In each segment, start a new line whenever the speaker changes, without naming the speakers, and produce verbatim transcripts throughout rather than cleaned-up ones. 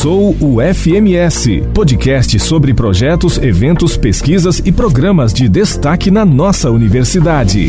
Sou o F M S, podcast sobre projetos, eventos, pesquisas e programas de destaque na nossa universidade.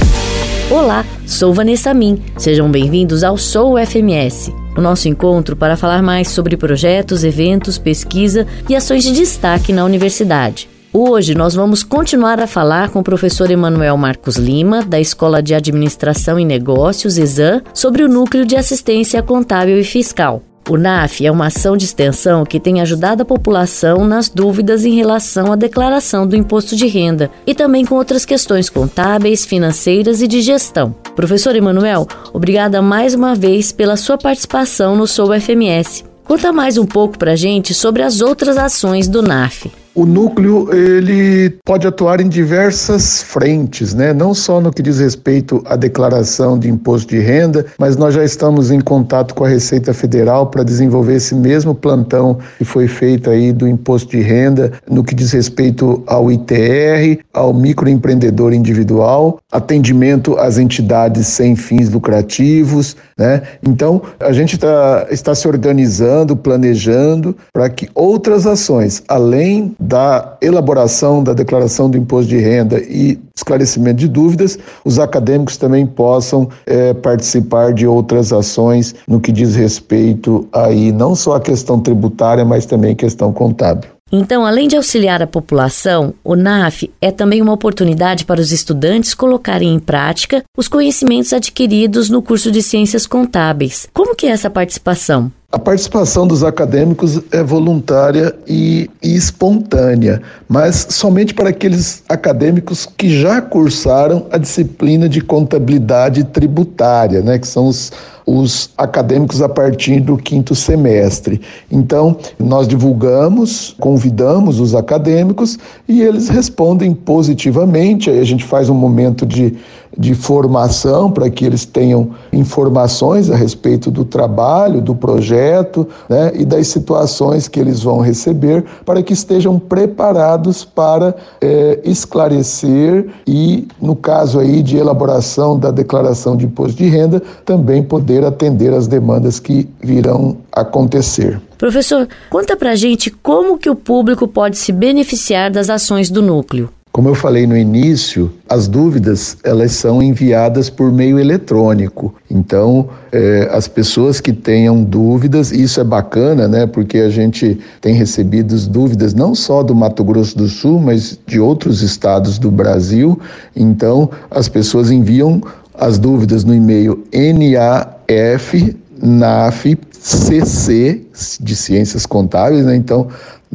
Olá, sou Vanessa Min. Sejam bem-vindos ao Sou o F M S, o nosso encontro para falar mais sobre projetos, eventos, pesquisa e ações de destaque na universidade. Hoje nós vamos continuar a falar com o professor Emanuel Marcos Lima, da Escola de Administração e Negócios, ESAN, sobre o Núcleo de Assistência Contábil e Fiscal. O N A F é uma ação de extensão que tem ajudado a população nas dúvidas em relação à declaração do imposto de renda e também com outras questões contábeis, financeiras e de gestão. Professor Emanuel, obrigada mais uma vez pela sua participação no Sou F M S. Conta mais um pouco para a gente sobre as outras ações do N A F.
O núcleo, ele pode atuar em diversas frentes, né? Não só no que diz respeito à declaração de imposto de renda, mas nós já estamos em contato com a Receita Federal para desenvolver esse mesmo plantão que foi feito aí do imposto de renda no que diz respeito ao I T R, ao microempreendedor individual, atendimento às entidades sem fins lucrativos, né? Então, a gente tá, está se organizando, planejando para que outras ações, além da elaboração da declaração do imposto de renda e esclarecimento de dúvidas, os acadêmicos também possam é, participar de outras ações no que diz respeito aí não só a questão tributária, mas também a questão contábil.
Então, além de auxiliar a população, o N A F é também uma oportunidade para os estudantes colocarem em prática os conhecimentos adquiridos no curso de Ciências Contábeis. Como que é essa participação?
A participação dos acadêmicos é voluntária e, e espontânea, mas somente para aqueles acadêmicos que já cursaram a disciplina de contabilidade tributária, né, que são os, os acadêmicos a partir do quinto semestre. Então, nós divulgamos, convidamos os acadêmicos e eles respondem positivamente. Aí a gente faz um momento de, de formação para que eles tenham informações a respeito do trabalho, do projeto, né, e das situações que eles vão receber para que estejam preparados para é, esclarecer e, no caso aí de elaboração da declaração de imposto de renda, também poder atender às demandas que virão acontecer.
Professor, conta pra gente como que o público pode se beneficiar das ações do núcleo.
Como eu falei no início, as dúvidas elas são enviadas por meio eletrônico. Então, eh, as pessoas que tenham dúvidas, isso é bacana, né? Porque a gente tem recebido dúvidas não só do Mato Grosso do Sul, mas de outros estados do Brasil. Então, as pessoas enviam as dúvidas no e-mail N A F N A F C C de Ciências Contábeis, né? Então,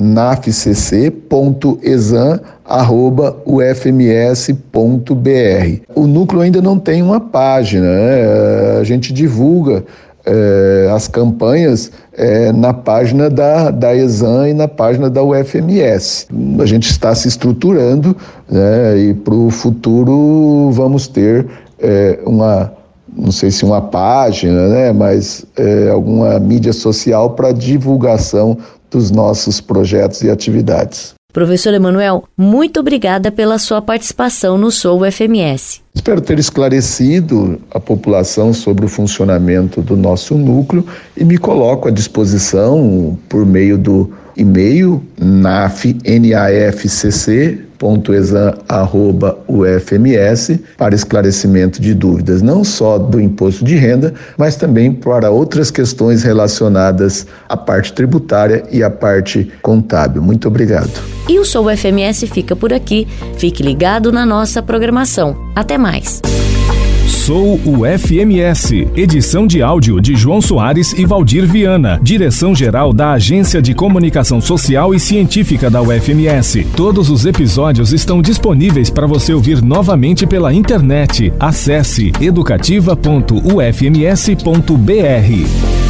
nafcc ponto exam arroba u f m s ponto b r. O núcleo ainda não tem uma página, né? A gente divulga é, as campanhas é, na página da, da ESAN e na página da U F M S. A gente está se estruturando, né? E para o futuro vamos ter é, uma, não sei se uma página, né? Mas é, alguma mídia social para divulgação dos nossos projetos e atividades.
Professor Emanuel, muito obrigada pela sua participação no Sou o F M S.
Espero ter esclarecido a população sobre o funcionamento do nosso núcleo e me coloco à disposição por meio do e-mail nafcc ponto exam arroba u f m s para esclarecimento de dúvidas não só do imposto de renda, mas também para outras questões relacionadas à parte tributária e à parte contábil. Muito obrigado.
E o Sou F M S fica por aqui. Fique ligado na nossa programação. Até mais.
Sou o F M S, edição de áudio de João Soares e Valdir Viana, direção-geral da Agência de Comunicação Social e Científica da U F M S. Todos os episódios estão disponíveis para você ouvir novamente pela internet. Acesse educativa ponto u f m s ponto b r.